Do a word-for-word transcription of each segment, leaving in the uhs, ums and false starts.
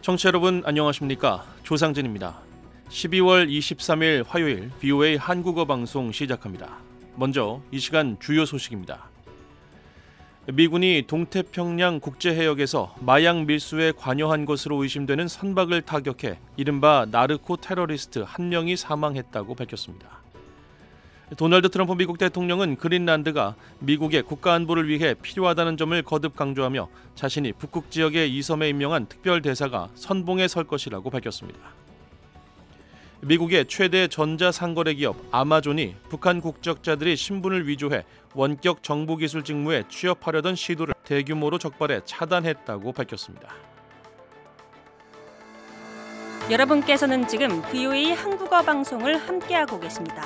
청취자 여러분 안녕하십니까? 조상진입니다. 십이월 이십삼일 화요일 브이오에이 한국어 방송 시작합니다. 먼저 이 시간 주요 소식입니다. 미군이 동태평양 국제해역에서 마약 밀수에 관여한 것으로 의심되는 선박을 타격해 이른바 나르코 테러리스트 한 명이 사망했다고 밝혔습니다. 도널드 트럼프 미국 대통령은 그린란드가 미국의 국가안보를 위해 필요하다는 점을 거듭 강조하며 자신이 북극 지역의 이 섬에 임명한 특별대사가 선봉에 설 것이라고 밝혔습니다. 미국의 최대 전자상거래 기업 아마존이 북한 국적자들이 신분을 위조해 원격 정보기술 직무에 취업하려던 시도를 대규모로 적발해 차단했다고 밝혔습니다. 여러분께서는 지금 브이오에이 한국어 방송을 함께하고 계십니다.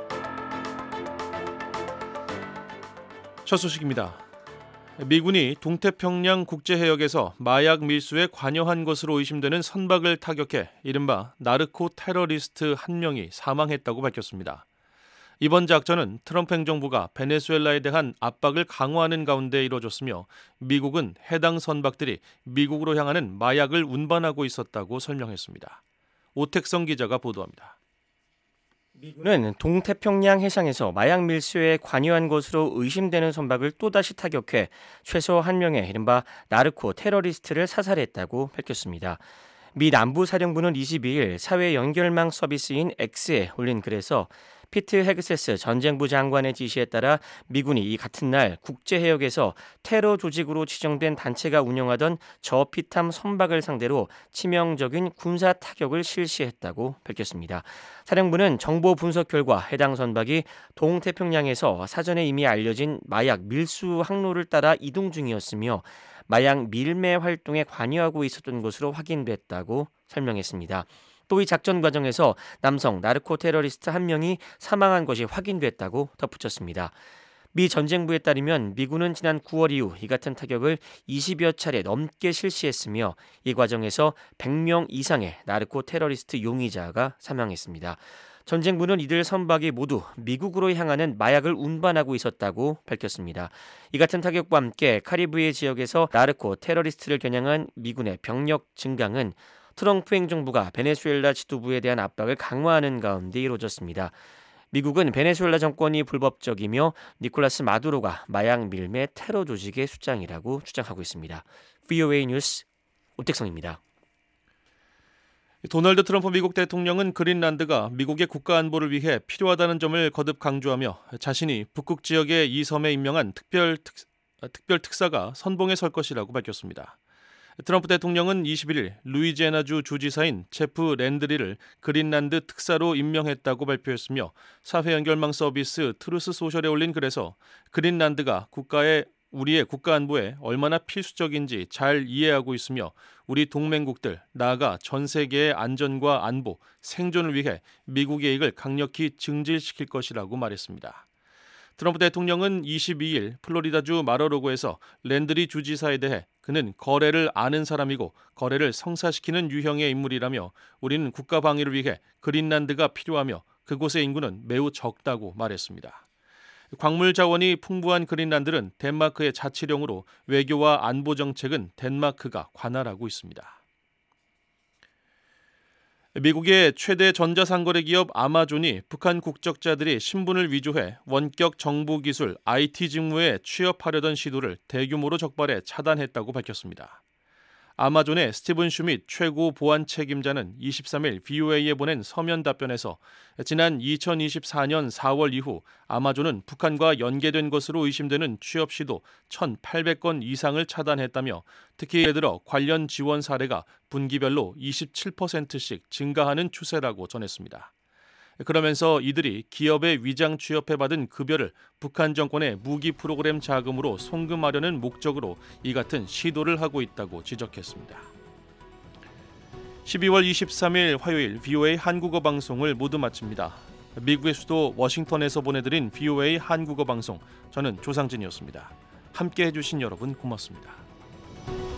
첫 소식입니다. 미군이 동태평양 국제해역에서 마약 밀수에 관여한 것으로 의심되는 선박을 타격해 이른바 나르코 테러리스트 한 명이 사망했다고 밝혔습니다. 이번 작전은 트럼프 행정부가 베네수엘라에 대한 압박을 강화하는 가운데 이뤄졌으며 미국은 해당 선박들이 미국으로 향하는 마약을 운반하고 있었다고 설명했습니다. 오택성 기자가 보도합니다. 미군은 동태평양 해상에서 마약 밀수에 관여한 것으로 의심되는 선박을 또다시 타격해 최소 한 명의 이른바 나르코 테러리스트를 사살했다고 밝혔습니다. 미 남부사령부는 이십이일 사회 연결망 서비스인 X에 올린 글에서 피트 헤그세스 전쟁부 장관의 지시에 따라 미군이 이 같은 날 국제해역에서 테러 조직으로 지정된 단체가 운영하던 저피탐 선박을 상대로 치명적인 군사 타격을 실시했다고 밝혔습니다. 사령부는 정보 분석 결과 해당 선박이 동태평양에서 사전에 이미 알려진 마약 밀수 항로를 따라 이동 중이었으며 마약 밀매 활동에 관여하고 있었던 것으로 확인됐다고 설명했습니다. 또 이 작전 과정에서 남성 나르코 테러리스트 한 명이 사망한 것이 확인됐다고 덧붙였습니다. 미 전쟁부에 따르면 미군은 지난 구월 이후 이 같은 타격을 이십여 차례 넘게 실시했으며 이 과정에서 백 명 이상의 나르코 테러리스트 용의자가 사망했습니다. 전쟁부는 이들 선박이 모두 미국으로 향하는 마약을 운반하고 있었다고 밝혔습니다. 이 같은 타격과 함께 카리브해 지역에서 나르코 테러리스트를 겨냥한 미군의 병력 증강은 트럼프 행정부가 베네수엘라 지도부에 대한 압박을 강화하는 가운데 이루어졌습니다. 미국은 베네수엘라 정권이 불법적이며 니콜라스 마두로가 마약 밀매 테러 조직의 수장이라고 주장하고 있습니다. 브이오에이 뉴스 오택성입니다. 도널드 트럼프 미국 대통령은 그린란드가 미국의 국가안보를 위해 필요하다는 점을 거듭 강조하며 자신이 북극 지역의 이 섬에 임명한 특별, 특, 특별 특사가 선봉에 설 것이라고 밝혔습니다. 트럼프 대통령은 이십일일 루이지애나주 주지사인 제프 랜드리를 그린란드 특사로 임명했다고 발표했으며 사회연결망 서비스 트루스 소셜에 올린 글에서 그린란드가 국가의 우리의 국가안보에 얼마나 필수적인지 잘 이해하고 있으며 우리 동맹국들, 나아가 전 세계의 안전과 안보, 생존을 위해 미국의 이익을 강력히 증진시킬 것이라고 말했습니다. 트럼프 대통령은 이십이일 플로리다주 마러로고에서 랜드리 주지사에 대해 그는 거래를 아는 사람이고 거래를 성사시키는 유형의 인물이라며 우리는 국가 방위를 위해 그린란드가 필요하며 그곳의 인구는 매우 적다고 말했습니다. 광물 자원이 풍부한 그린란드는 덴마크의 자치령으로 외교와 안보 정책은 덴마크가 관할하고 있습니다. 미국의 최대 전자상거래 기업 아마존이 북한 국적자들이 신분을 위조해 원격 정보기술 아이티 직무에 취업하려던 시도를 대규모로 적발해 차단했다고 밝혔습니다. 아마존의 스티븐 슈밋 최고 보안 책임자는 이십삼일 브이오에이에 보낸 서면 답변에서 지난 이천이십사년 사월 이후 아마존은 북한과 연계된 것으로 의심되는 취업 시도 천팔백 건 이상을 차단했다며 특히 예를 들어 관련 지원 사례가 분기별로 이십칠 퍼센트씩 증가하는 추세라고 전했습니다. 그러면서 이들이 기업에 위장 취업해 받은 급여를 북한 정권의 무기 프로그램 자금으로 송금하려는 목적으로 이 같은 시도를 하고 있다고 지적했습니다. 십이월 이십삼일 화요일 브이오에이 한국어 방송을 모두 마칩니다. 미국의 수도 워싱턴에서 보내드린 브이오에이 한국어 방송, 저는 조상진이었습니다. 함께해 주신 여러분 고맙습니다.